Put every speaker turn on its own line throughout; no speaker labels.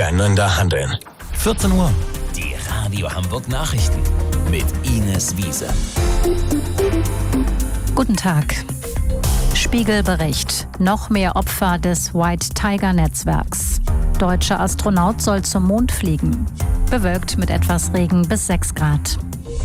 miteinander handeln.
14 Uhr. Die Radio Hamburg Nachrichten mit Ines Wiese.
Guten Tag. Spiegelbericht. Noch mehr Opfer des White Tiger Netzwerks. Deutscher Astronaut soll zum Mond fliegen. Bewölkt mit etwas Regen bis 6 Grad.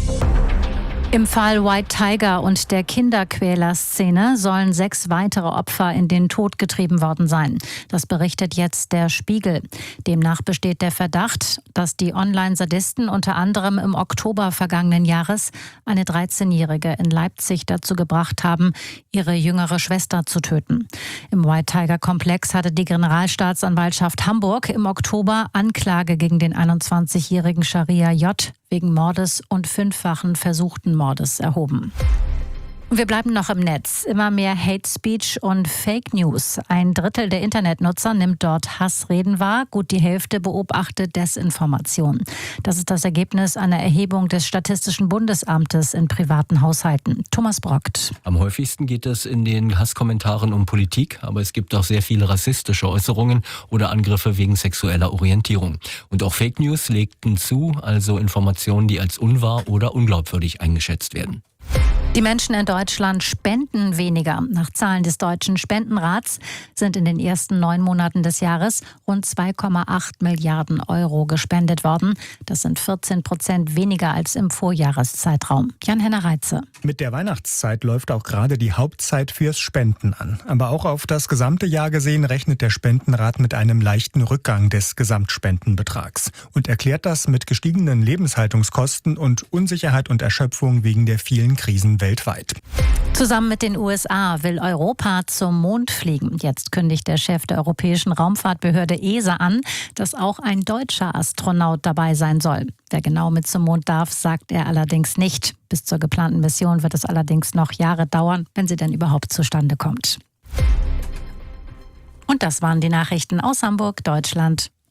Im Fall White Tiger und der Kinderquäler-Szene sollen 6 weitere Opfer in den Tod getrieben worden sein. Das berichtet jetzt der Spiegel. Demnach besteht der Verdacht, dass die Online-Sadisten unter anderem im Oktober vergangenen Jahres eine 13-Jährige in Leipzig dazu gebracht haben, ihre jüngere Schwester zu töten. Im White Tiger-Komplex hatte die Generalstaatsanwaltschaft Hamburg im Oktober Anklage gegen den 21-jährigen Scharia J. wegen Mordes und 5-fachen versuchten Mordes erhoben. Wir bleiben noch im Netz. Immer mehr Hate Speech und Fake News. 1/3 der Internetnutzer nimmt dort Hassreden wahr. Gut die Hälfte beobachtet Desinformation. Das ist das Ergebnis einer Erhebung des Statistischen Bundesamtes in privaten Haushalten. Thomas Brockt.
Am häufigsten geht es in den Hasskommentaren um Politik, aber es gibt auch sehr viele rassistische Äußerungen oder Angriffe wegen sexueller Orientierung. Und auch Fake News legten zu, also Informationen, die als unwahr oder unglaubwürdig eingeschätzt werden.
Die Menschen in Deutschland spenden weniger. Nach Zahlen des Deutschen Spendenrats sind in den ersten 9 Monaten des Jahres rund 2,8 Milliarden Euro gespendet worden. Das sind 14% weniger als im Vorjahreszeitraum. Jan-Henner Reitze.
Mit der Weihnachtszeit läuft auch gerade die Hauptzeit fürs Spenden an. Aber auch auf das gesamte Jahr gesehen rechnet der Spendenrat mit einem leichten Rückgang des Gesamtspendenbetrags und erklärt das mit gestiegenen Lebenshaltungskosten und Unsicherheit und Erschöpfung wegen der vielen Krisen weltweit.
Zusammen mit den USA will Europa zum Mond fliegen. Jetzt kündigt der Chef der Europäischen Raumfahrtbehörde ESA an, dass auch ein deutscher Astronaut dabei sein soll. Wer genau mit zum Mond darf, sagt er allerdings nicht. Bis zur geplanten Mission wird es allerdings noch Jahre dauern, wenn sie denn überhaupt zustande kommt. Und das waren die Nachrichten aus Hamburg, Deutschland.